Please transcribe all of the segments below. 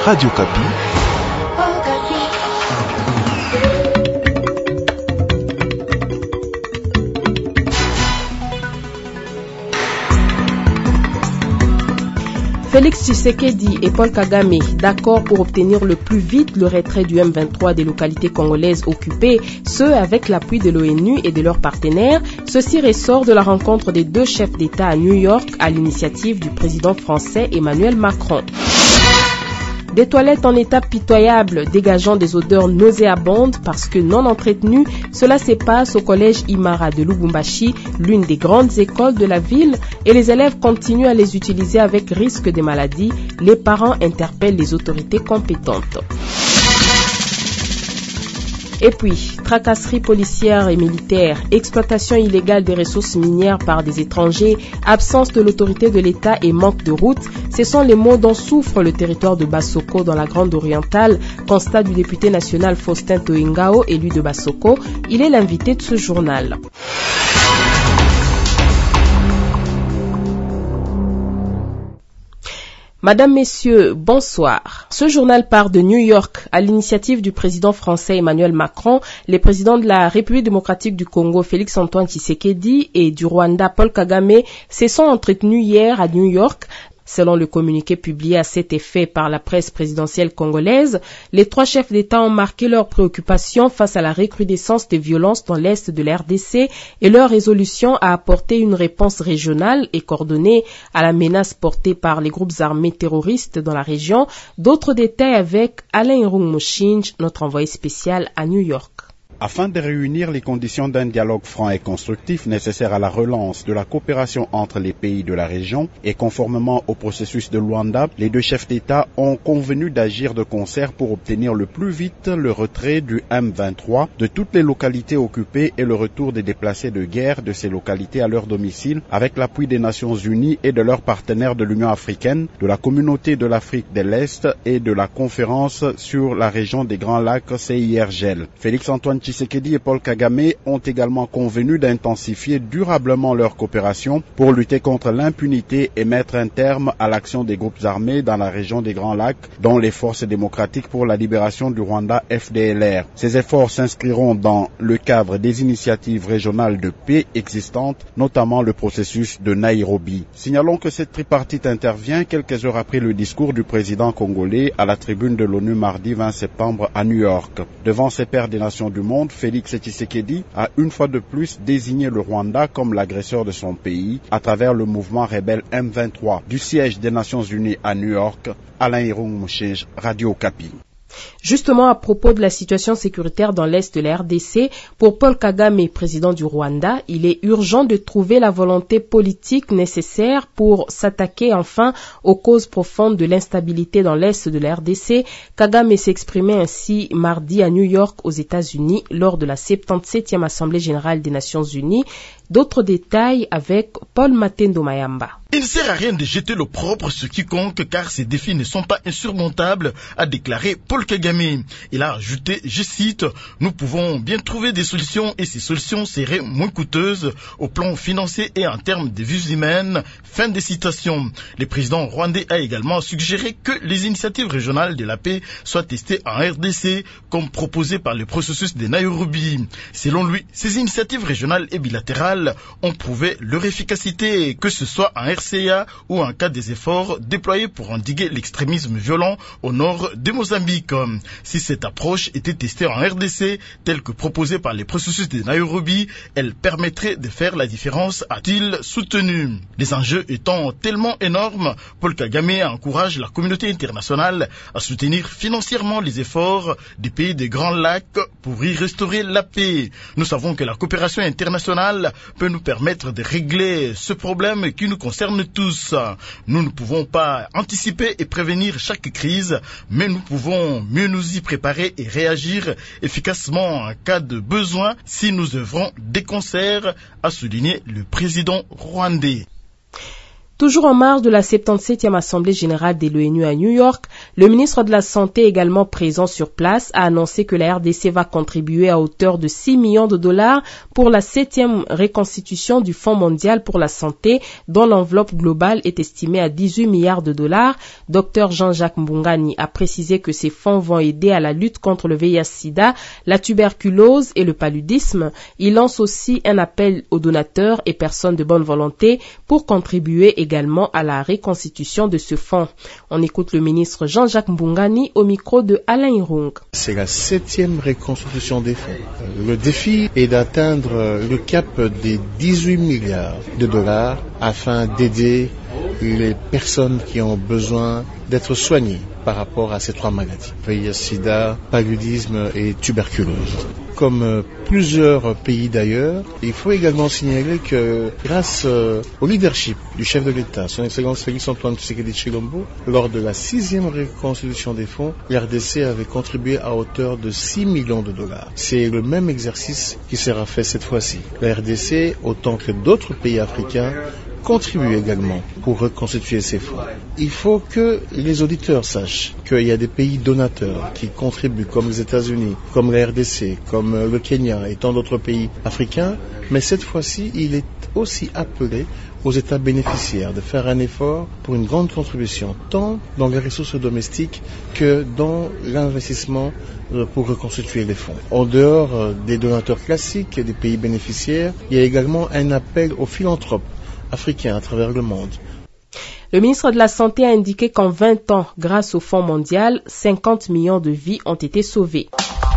Radio Kapi. Félix Tshisekedi et Paul Kagame, d'accord pour obtenir le plus vite le retrait du M23 des localités congolaises occupées, ce avec l'appui de l'ONU et de leurs partenaires. Ceci ressort de la rencontre des deux chefs d'État à New York à l'initiative du président français Emmanuel Macron. Des toilettes en état pitoyable, dégageant des odeurs nauséabondes parce que non entretenues, cela se passe au collège Imara de Lubumbashi, l'une des grandes écoles de la ville, et les élèves continuent à les utiliser avec risque de maladie. Les parents interpellent les autorités compétentes. Et puis, tracasseries policières et militaires, exploitation illégale des ressources minières par des étrangers, absence de l'autorité de l'État et manque de routes, ce sont les maux dont souffre le territoire de Bassoko dans la Grande Orientale, constat du député national Faustin Toingao, élu de Bassoko. Il est l'invité de ce journal. Madame, Messieurs, bonsoir. Ce journal part de New York à l'initiative du président français Emmanuel Macron, les présidents de la République démocratique du Congo Félix Antoine Tshisekedi et du Rwanda Paul Kagame se sont entretenus hier à New York. Selon le communiqué publié à cet effet par la presse présidentielle congolaise, les trois chefs d'État ont marqué leurs préoccupations face à la recrudescence des violences dans l'est de la RDC et leur résolution à apporter une réponse régionale et coordonnée à la menace portée par les groupes armés terroristes dans la région. D'autres détails avec Alain Irung-Mochinj, notre envoyé spécial à New York. Afin de réunir les conditions d'un dialogue franc et constructif nécessaire à la relance de la coopération entre les pays de la région et conformément au processus de Luanda, les deux chefs d'État ont convenu d'agir de concert pour obtenir le plus vite le retrait du M23 de toutes les localités occupées et le retour des déplacés de guerre de ces localités à leur domicile avec l'appui des Nations Unies et de leurs partenaires de l'Union africaine, de la Communauté de l'Afrique de l'Est et de la Conférence sur la région des Grands Lacs CIRGL. Félix Antoine Tshisekedi et Paul Kagame ont également convenu d'intensifier durablement leur coopération pour lutter contre l'impunité et mettre un terme à l'action des groupes armés dans la région des Grands Lacs, dont les forces démocratiques pour la libération du Rwanda FDLR. Ces efforts s'inscriront dans le cadre des initiatives régionales de paix existantes, notamment le processus de Nairobi. Signalons que cette tripartite intervient quelques heures après le discours du président congolais à la tribune de l'ONU mardi 20 septembre à New York. Devant ses pairs des nations du monde, Félix Tshisekedi a une fois de plus désigné le Rwanda comme l'agresseur de son pays à travers le mouvement rebelle M23. Du siège des Nations Unies à New York, Alain Irung-Mochinj, Radio Kapi. Justement, à propos de la situation sécuritaire dans l'est de la RDC, pour Paul Kagame, président du Rwanda, il est urgent de trouver la volonté politique nécessaire pour s'attaquer enfin aux causes profondes de l'instabilité dans l'est de la RDC. Kagame s'exprimait ainsi mardi à New York, aux États-Unis, lors de la 77e Assemblée générale des Nations Unies. D'autres détails avec Paul Matendo Mayamba. Il ne sert à rien de jeter l'opprobre sur quiconque car ces défis ne sont pas insurmontables, a déclaré Paul Kagame. Il a ajouté, je cite, « Nous pouvons bien trouver des solutions et ces solutions seraient moins coûteuses au plan financier et en termes de vies humaines. » Fin de citation. Le président rwandais a également suggéré que les initiatives régionales de la paix soient testées en RDC comme proposé par le processus de Nairobi. Selon lui, ces initiatives régionales et bilatérales ont prouvé leur efficacité, que ce soit en RCA ou en cas des efforts déployés pour endiguer l'extrémisme violent au nord de Mozambique. Si cette approche était testée en RDC, telle que proposée par les processus de Nairobi, elle permettrait de faire la différence, a-t-il soutenu. Les enjeux étant tellement énormes, Paul Kagame encourage la communauté internationale à soutenir financièrement les efforts des pays des Grands Lacs pour y restaurer la paix. Nous savons que la coopération internationale peut nous permettre de régler ce problème qui nous concerne tous. Nous ne pouvons pas anticiper et prévenir chaque crise, mais nous pouvons mieux nous y préparer et réagir efficacement en cas de besoin si nous œuvrons de concert, a souligné le président rwandais. Toujours en marge de la 77e Assemblée générale de l'ONU à New York, le ministre de la Santé, également présent sur place, a annoncé que la RDC va contribuer à hauteur de 6 millions de dollars pour la 7e reconstitution du Fonds mondial pour la santé, dont l'enveloppe globale est estimée à 18 milliards de dollars. Dr Jean-Jacques Mbungani a précisé que ces fonds vont aider à la lutte contre le VIH-Sida, la tuberculose et le paludisme. Il lance aussi un appel aux donateurs et personnes de bonne volonté pour contribuer également à la reconstitution de ce fonds. On écoute le ministre Jean-Jacques Mbungani au micro de Alain Irung. C'est la 7e reconstitution des fonds. Le défi est d'atteindre le cap des 18 milliards de dollars afin d'aider les personnes qui ont besoin d'être soignées par rapport à ces 3 maladies, VIH, sida, paludisme et tuberculose. Comme plusieurs pays d'ailleurs, il faut également signaler que grâce au leadership du chef de l'État, son Excellence Félix Antoine Tshisekedi Tshilombo, lors de la 6e reconstitution des fonds, l'RDC avait contribué à hauteur de 6 millions de dollars. C'est le même exercice qui sera fait cette fois-ci. La RDC, autant que d'autres pays africains, contribue également pour reconstituer ces fonds. Il faut que les auditeurs sachent qu'il y a des pays donateurs qui contribuent, comme les États-Unis, comme la RDC, comme le Kenya et tant d'autres pays africains, mais cette fois-ci, il est aussi appelé aux États bénéficiaires de faire un effort pour une grande contribution, tant dans les ressources domestiques que dans l'investissement pour reconstituer les fonds. En dehors des donateurs classiques et des pays bénéficiaires, il y a également un appel aux philanthropes africains à travers le monde. Le ministre de la Santé a indiqué qu'en 20 ans, grâce au Fonds mondial, 50 millions de vies ont été sauvées.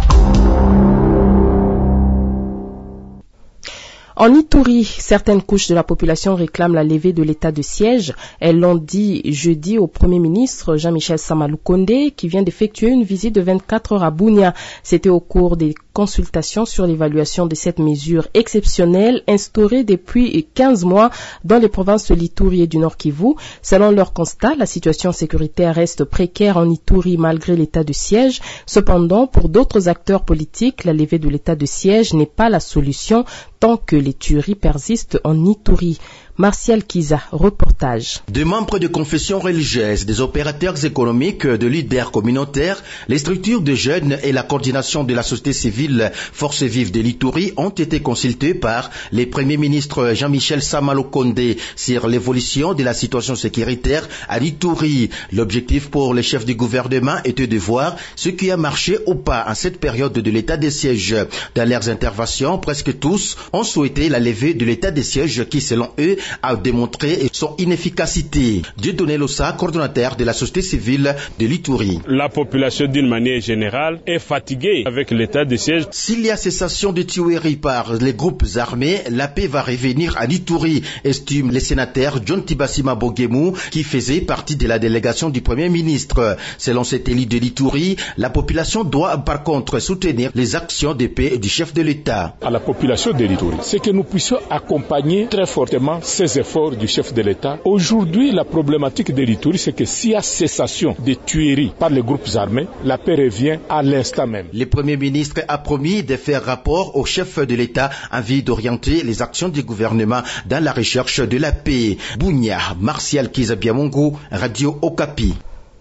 En Ituri, certaines couches de la population réclament la levée de l'état de siège. Elles l'ont dit jeudi au Premier ministre Jean-Michel Sama Lukonde, qui vient d'effectuer une visite de 24 heures à Bunia. C'était au cours des consultations sur l'évaluation de cette mesure exceptionnelle instaurée depuis 15 mois dans les provinces de l'Ituri et du Nord Kivu. Selon leur constat, la situation sécuritaire reste précaire en Ituri malgré l'état de siège. Cependant, pour d'autres acteurs politiques, la levée de l'état de siège n'est pas la solution tant que les tueries persistent en Ituri. Martial Kiza, reportage. Des membres de confessions religieuses, des opérateurs économiques, de leaders communautaires, les structures de jeunes et la coordination de la société civile Forces vives de l'Ituri ont été consultés par le Premier ministre Jean-Michel Sama Lukonde sur l'évolution de la situation sécuritaire à l'Ituri. L'objectif pour les chefs du gouvernement était de voir ce qui a marché ou pas en cette période de l'état de siège. Dans leurs interventions, presque tous ont souhaité la levée de l'état de siège qui, selon eux, a démontré son inefficacité. Dieudonné Lossa, coordonnateur de la société civile de l'Ituri. La population d'une manière générale est fatiguée avec l'état de siège. S'il y a cessation de tueries par les groupes armés, la paix va revenir à l'Ituri, estime le sénateur John Tibasima Bogemou, qui faisait partie de la délégation du Premier ministre. Selon cet élu de l'Ituri, la population doit par contre soutenir les actions de paix du chef de l'État. À la population de l'Ituri, c'est que nous puissions accompagner très fortement ces efforts du chef de l'État. Aujourd'hui, la problématique de l'Ituri, c'est que s'il y a cessation des tueries par les groupes armés, la paix revient à l'instant même. Le Premier ministre a promis de faire rapport au chef de l'État en vue d'orienter les actions du gouvernement dans la recherche de la paix. Bunia, Martial Kizabiamongo, Radio Okapi.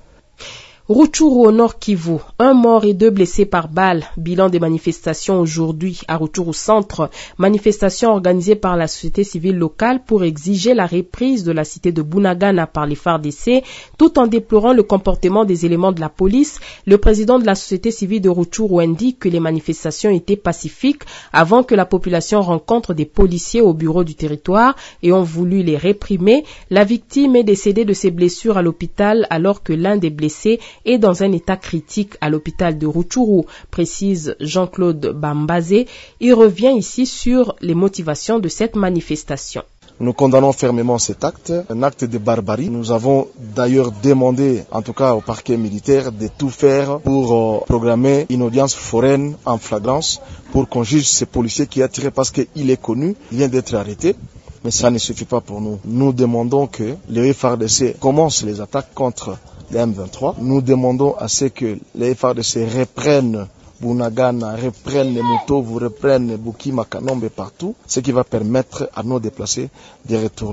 Rutshuru au Nord Kivu, 1 mort et 2 blessés par balle. Bilan des manifestations aujourd'hui à Rutshuru Centre. Manifestation organisée par la société civile locale pour exiger la reprise de la cité de Bunagana par les FARDC, tout en déplorant le comportement des éléments de la police. Le président de la société civile de Rutshuru indique que les manifestations étaient pacifiques avant que la population rencontre des policiers au bureau du territoire et ont voulu les réprimer. La victime est décédée de ses blessures à l'hôpital alors que l'un des blessés est dans un état critique à l'hôpital de Rutshuru, précise Jean-Claude Bambazé. Il revient ici sur les motivations de cette manifestation. Nous condamnons fermement cet acte, un acte de barbarie. Nous avons d'ailleurs demandé, en tout cas au parquet militaire, de tout faire pour programmer une audience foraine en flagrance pour qu'on juge ce policier qui a tiré parce qu'il est connu, il vient d'être arrêté. Mais ça ne suffit pas pour nous. Nous demandons que les FARDC commencent les attaques contre les M23. Nous demandons à ce que les FARDC reprennent Bunagana, reprennent les Mutovu, reprennent Bukima, Kanombe partout, ce qui va permettre à nos déplacés de retourner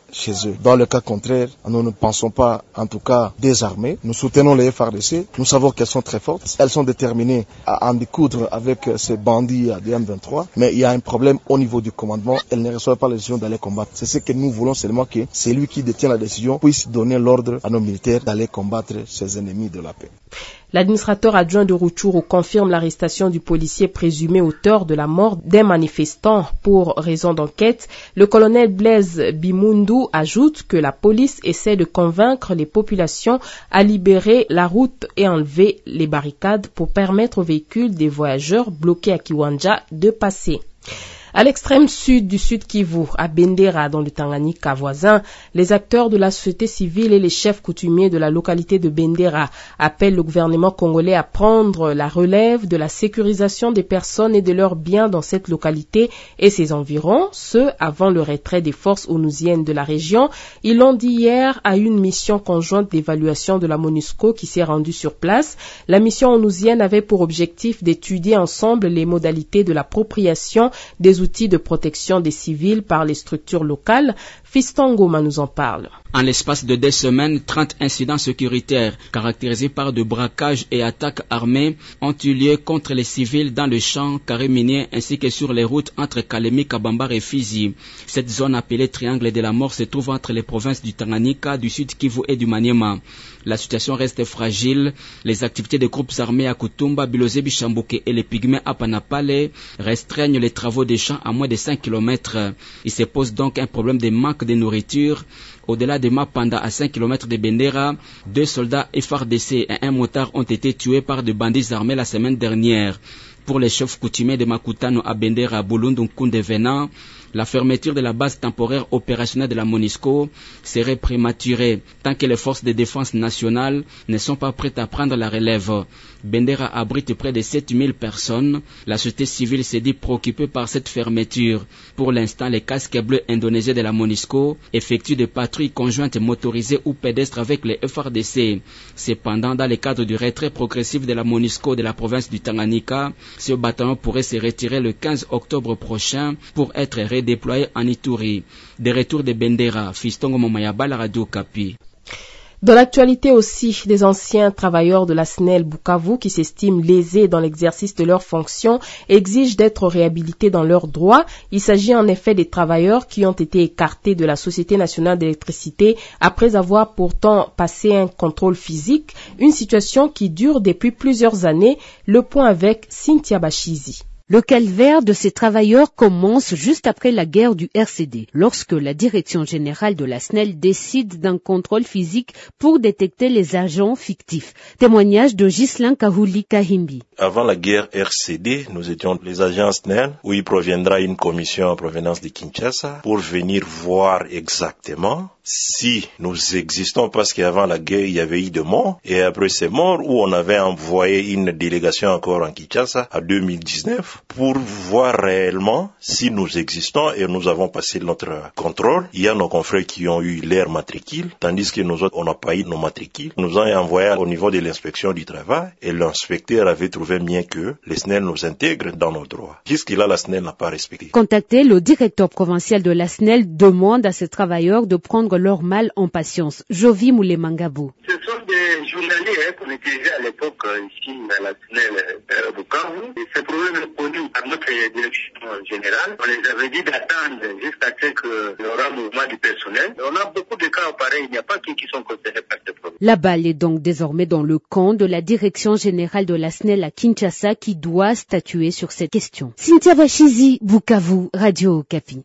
chez eux. Dans le cas contraire, nous ne pensons pas, en tout cas, désarmer. Nous soutenons les FARDC. Nous savons qu'elles sont très fortes. Elles sont déterminées à en découdre avec ces bandits de M23. Mais il y a un problème au niveau du commandement. Elles ne reçoivent pas la décision d'aller combattre. C'est ce que nous voulons seulement, que c'est lui qui détient la décision puisse donner l'ordre à nos militaires d'aller combattre ces ennemis de la paix. L'administrateur adjoint de Rutshuru confirme l'arrestation du policier présumé auteur de la mort d'un manifestant pour raison d'enquête. Le colonel Blaise Bimundu ajoute que la police essaie de convaincre les populations à libérer la route et enlever les barricades pour permettre aux véhicules des voyageurs bloqués à Kiwanja de passer. À l'extrême sud du Sud Kivu, à Bendera, dans le Tanganyika voisin, les acteurs de la société civile et les chefs coutumiers de la localité de Bendera appellent le gouvernement congolais à prendre la relève de la sécurisation des personnes et de leurs biens dans cette localité et ses environs, ce avant le retrait des forces onusiennes de la région. Ils l'ont dit hier à une mission conjointe d'évaluation de la MONUSCO qui s'est rendue sur place. La mission onusienne avait pour objectif d'étudier ensemble les modalités de l'appropriation des outils de protection des civils par les structures locales. Fiston Goma nous en parle. En l'espace de 2 semaines, 30 incidents sécuritaires caractérisés par de braquages et attaques armées ont eu lieu contre les civils dans le champ carré minier ainsi que sur les routes entre Kalemi, Kabambar et Fizi. Cette zone appelée Triangle de la Mort se trouve entre les provinces du Tanganyika, du Sud Kivu et du Maniema. La situation reste fragile. Les activités des groupes armés à Kutumba, Bilozé, Bichambuke et les pygmées à Panapale restreignent les travaux des champs à moins de 5 km. Il se pose donc un problème de manque de nourriture. Au-delà de Mapanda, à 5 km de Bendera, 2 soldats FARDC et un motard ont été tués par des bandits armés la semaine dernière. Pour les chefs coutumiers de Makutano à Bendera, Bulundu Nkunde Venant, la fermeture de la base temporaire opérationnelle de la MONUSCO serait prématurée tant que les forces de défense nationales ne sont pas prêtes à prendre la relève. Bendera abrite près de 7000 personnes. La société civile s'est dit préoccupée par cette fermeture. Pour l'instant, les casques bleus indonésiens de la MONUSCO effectuent des patrouilles conjointes motorisées ou pédestres avec les FARDC. Cependant, dans le cadre du retrait progressif de la MONUSCO de la province du Tanganyika, ce bataillon pourrait se retirer le 15 octobre prochain pour être redéployé en Ituri. Des retours de Bendera, Fistongo Momayaba, la radio Kapi. Dans l'actualité aussi, des anciens travailleurs de la SNEL Bukavu qui s'estiment lésés dans l'exercice de leurs fonctions exigent d'être réhabilités dans leurs droits. Il s'agit en effet des travailleurs qui ont été écartés de la Société nationale d'électricité après avoir pourtant passé un contrôle physique, une situation qui dure depuis plusieurs années. Le point avec Cynthia Bachizi. Le calvaire de ces travailleurs commence juste après la guerre du RCD, lorsque la direction générale de la SNEL décide d'un contrôle physique pour détecter les agents fictifs. Témoignage de Ghislain Kahouli Kahimbi. Avant la guerre RCD, nous étions les agents SNEL, où il proviendra une commission en provenance de Kinshasa pour venir voir exactement si nous existons, parce qu'avant la guerre, il y avait eu des morts, et après ces morts, où on avait envoyé une délégation encore en Kinshasa en 2019, pour voir réellement si nous existons, et nous avons passé notre contrôle. Il y a nos confrères qui ont eu leur matricule, tandis que nous autres, on n'a pas eu nos matricules. Nous avons envoyé au niveau de l'inspection du travail, et l'inspecteur avait trouvé bien que les SNEL nous intègrent dans nos droits. Jusque-là, la SNEL n'a pas respecté. Contacté, le directeur provincial de la SNEL demande à ses travailleurs de prendre leur mal en patience. Jovi Moulemangabou. Ce sont des journaliers qu'on utilisait à l'époque ici à la SNEL Bukavu. Ce problème est connu par notre direction générale. On les avait dit d'attendre jusqu'à ce qu'il y aura mouvement du personnel. On a beaucoup de cas pareils. Il n'y a pas qui sont concernés par ce problème. La balle est donc désormais dans le camp de la direction générale de la SNEL à Kinshasa qui doit statuer sur cette question. Cynthia Bachizi, Bukavu, Radio Okapi.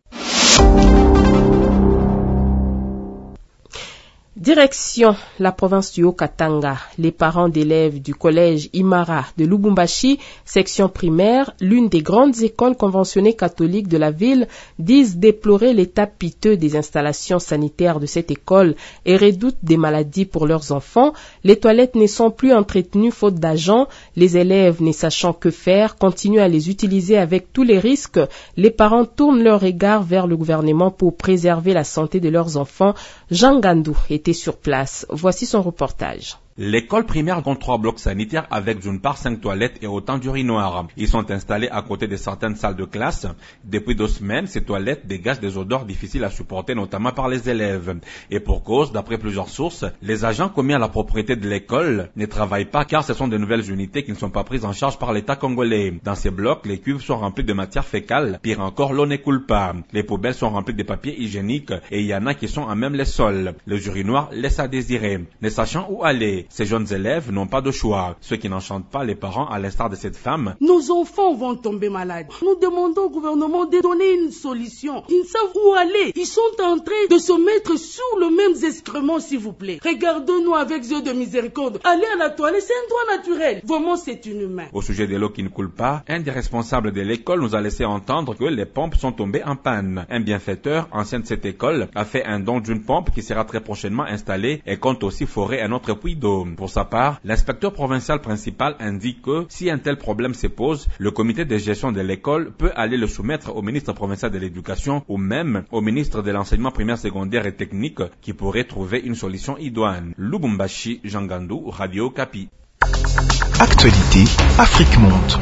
Direction la province du Haut-Katanga. Les parents d'élèves du collège Imara de Lubumbashi, section primaire, l'une des grandes écoles conventionnées catholiques de la ville, disent déplorer l'état piteux des installations sanitaires de cette école et redoutent des maladies pour leurs enfants. Les toilettes ne sont plus entretenues faute d'agents. Les élèves, ne sachant que faire, continuent à les utiliser avec tous les risques. Les parents tournent leur regard vers le gouvernement pour préserver la santé de leurs enfants. Jean Gandou était sur place. Voici son reportage. L'école primaire compte 3 blocs sanitaires avec d'une part 5 toilettes et autant d'urinoirs. Ils sont installés à côté de certaines salles de classe. Depuis 2 semaines, ces toilettes dégagent des odeurs difficiles à supporter, notamment par les élèves. Et pour cause, d'après plusieurs sources, les agents commis à la propriété de l'école ne travaillent pas car ce sont de nouvelles unités qui ne sont pas prises en charge par l'État congolais. Dans ces blocs, les cuves sont remplis de matière fécale. Pire encore, l'eau ne coule pas. Les poubelles sont remplies de papier hygiénique et il y en a qui sont à même les sols. Les urinoirs laissent à désirer. Ne sachant où aller, ces jeunes élèves n'ont pas de choix. Ceux qui n'enchantent pas les parents, à l'instar de cette femme. Nos enfants vont tomber malades. Nous demandons au gouvernement de donner une solution. Ils ne savent où aller. Ils sont en train de se mettre sous le même excrément, s'il vous plaît. Regardons-nous avec yeux de miséricorde. Aller à la toilette, c'est un droit naturel. Vraiment, c'est inhumain. Au sujet de l'eau qui ne coule pas, un des responsables de l'école nous a laissé entendre que les pompes sont tombées en panne. Un bienfaiteur, ancien de cette école, a fait un don d'une pompe qui sera très prochainement installée et compte aussi forer un autre puits d'eau. Pour sa part, l'inspecteur provincial principal indique que si un tel problème se pose, le comité de gestion de l'école peut aller le soumettre au ministre provincial de l'éducation ou même au ministre de l'enseignement primaire, secondaire et technique qui pourrait trouver une solution idoine. Lubumbashi, Jean Gandou, Radio Okapi. Actualité, Afrique Monde.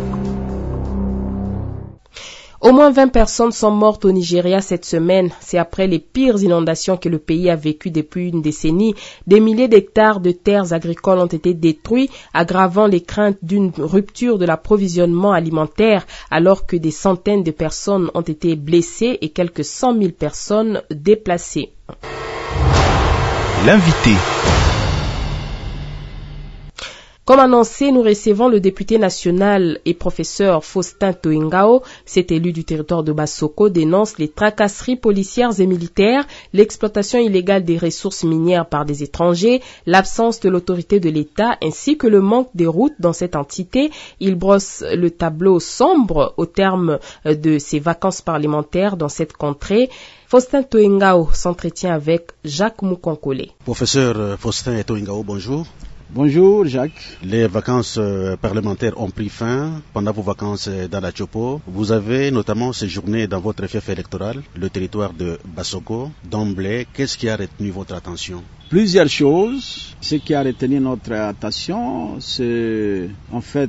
Au moins 20 personnes sont mortes au Nigeria cette semaine. C'est après les pires inondations que le pays a vécues depuis une décennie. Des milliers d'hectares de terres agricoles ont été détruits, aggravant les craintes d'une rupture de l'approvisionnement alimentaire, alors que des centaines de personnes ont été blessées et quelques 100 000 personnes déplacées. L'invité. Comme annoncé, nous recevons le député national et professeur Faustin Toingao. Cet élu du territoire de Bassoko dénonce les tracasseries policières et militaires, l'exploitation illégale des ressources minières par des étrangers, l'absence de l'autorité de l'État ainsi que le manque des routes dans cette entité. Il brosse le tableau sombre au terme de ses vacances parlementaires dans cette contrée. Faustin Toingao s'entretient avec Jacques Moukonkole. Professeur Faustin Toingao, bonjour. Bonjour Jacques. Les vacances parlementaires ont pris fin. Pendant vos vacances dans la Tchopo, vous avez notamment séjourné dans votre fief électoral, le territoire de Bassoko. D'emblée, qu'est-ce qui a retenu votre attention? Plusieurs choses. Ce qui a retenu notre attention, c'est en fait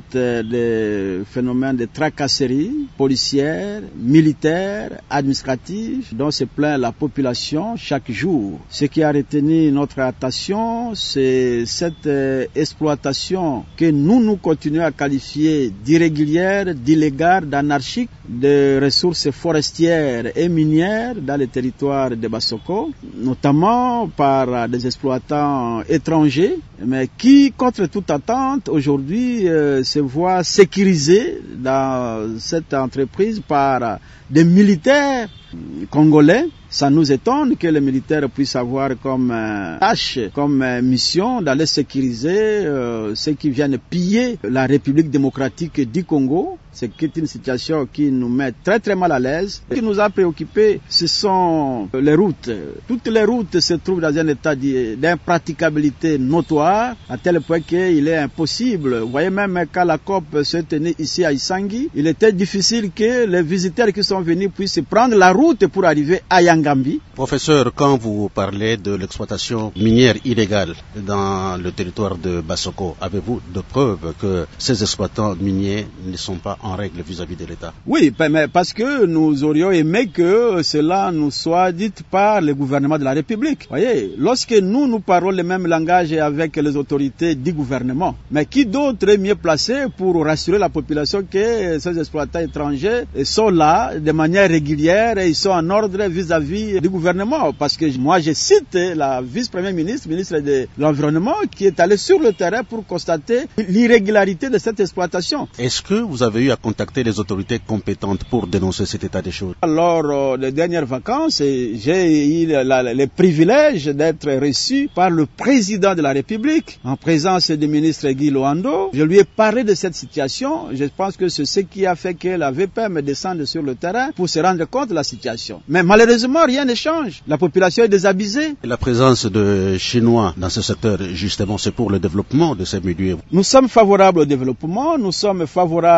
les phénomènes de tracasseries policières, militaires, administratives, dont se plaint la population chaque jour. Ce qui a retenu notre attention, c'est cette exploitation que nous continuons à qualifier d'irrégulière, d'illégale, d'anarchique, de ressources forestières et minières dans le territoire de Bassoko, notamment par des exploitants étrangers, mais qui, contre toute attente, aujourd'hui se voient sécurisés dans cette entreprise par des militaires congolais. Ça nous étonne que les militaires puissent avoir comme tâche, comme mission d'aller sécuriser ceux qui viennent piller la République démocratique du Congo. C'est une situation qui nous met très très mal à l'aise. Ce qui nous a préoccupés, ce sont les routes. Toutes les routes se trouvent dans un état d'impraticabilité notoire, à tel point qu'il est impossible. Vous voyez, même quand la COP se tenait ici à Isangi, il était difficile que les visiteurs qui sont venus puissent prendre la route pour arriver à Yangambi. Professeur, quand vous parlez de l'exploitation minière illégale dans le territoire de Bassoko, avez-vous de preuves que ces exploitants miniers ne sont pas en règle vis-à-vis de l'État? Oui, mais parce que nous aurions aimé que cela nous soit dit par le gouvernement de la République. Vous voyez, lorsque nous parlons le même langage avec les autorités du gouvernement, mais qui d'autre est mieux placé pour rassurer la population que ces exploitants étrangers sont là de manière régulière et ils sont en ordre vis-à-vis du gouvernement? Parce que moi je cite la vice-première ministre, ministre de l'Environnement, qui est allée sur le terrain pour constater l'irrégularité de cette exploitation. Est-ce que vous avez eu à contacter les autorités compétentes pour dénoncer cet état des choses? Lors des dernières vacances, j'ai eu le privilège d'être reçu par le président de la République en présence du ministre Guy Loando. Je lui ai parlé de cette situation. Je pense que c'est ce qui a fait que la VPM descende sur le terrain pour se rendre compte de la situation. Mais malheureusement, rien ne change. La population est désabusée. La présence de Chinois dans ce secteur, justement, c'est pour le développement de ces milieux. Nous sommes favorables au développement, nous sommes favorables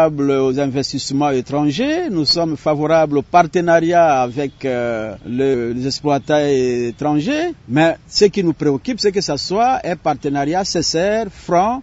aux investissements étrangers, nous sommes favorables au partenariat avec les exploitants étrangers, mais ce qui nous préoccupe, c'est que ça soit un partenariat sincère, franc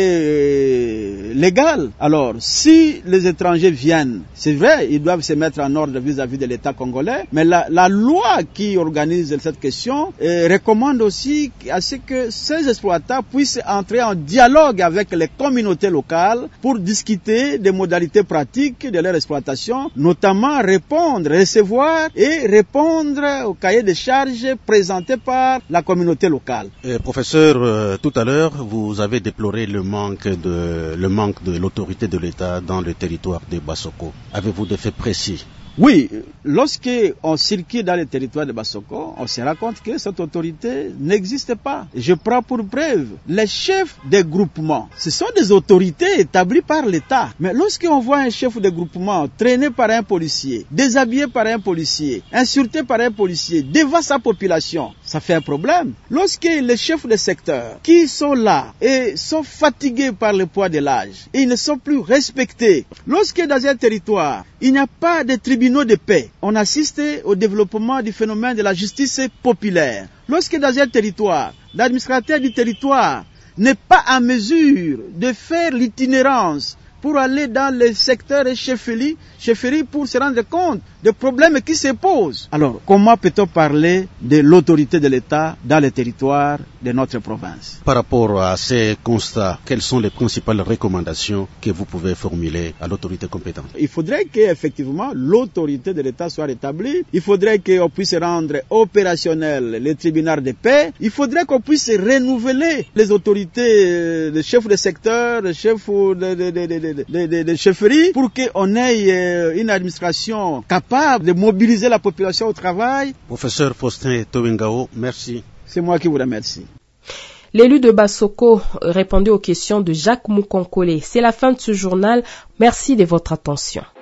et légal. Alors, si les étrangers viennent, c'est vrai, ils doivent se mettre en ordre vis-à-vis de l'État congolais, mais la loi qui organise cette question recommande aussi à ce que ces exploitants puissent entrer en dialogue avec les communautés locales pour discuter des modalités pratiques de leur exploitation, notamment recevoir et répondre au cahier de charges présenté par la communauté locale. Professeur, tout à l'heure, vous avez déploré le manque de l'autorité de l'État dans le territoire de Bassoko. Avez-vous des faits précis? Oui, lorsqu'on circule dans le territoire de Bassoko, on se rend compte que cette autorité n'existe pas. Je prends pour preuve les chefs des groupements. Ce sont des autorités établies par l'État. Mais lorsqu'on voit un chef de groupement traîné par un policier, déshabillé par un policier, insulté par un policier devant sa population, ça fait un problème. Lorsque les chefs de secteur qui sont là et sont fatigués par le poids de l'âge, ils ne sont plus respectés. Lorsque dans un territoire, il n'y a pas de tribunaux de paix, on assiste au développement du phénomène de la justice populaire. Lorsque dans un territoire, l'administrateur du territoire n'est pas en mesure de faire l'itinérance pour aller dans les secteurs et chefferies pour se rendre compte des problèmes qui se posent. Alors, comment peut-on parler de l'autorité de l'État dans les territoires de notre province? Par rapport à ces constats, quelles sont les principales recommandations que vous pouvez formuler à l'autorité compétente? Il faudrait qu'effectivement l'autorité de l'État soit rétablie. Il faudrait qu'on puisse rendre opérationnel les tribunaux de paix. Il faudrait qu'on puisse renouveler les autorités, les chefs de secteur, les chefs de chefferie, pour qu'on ait une administration capable de mobiliser la population au travail. Professeur Faustin Towingao, merci. C'est moi qui vous remercie. L'élu de Bassoko répondait aux questions de Jacques Moukonkole. C'est la fin de ce journal. Merci de votre attention.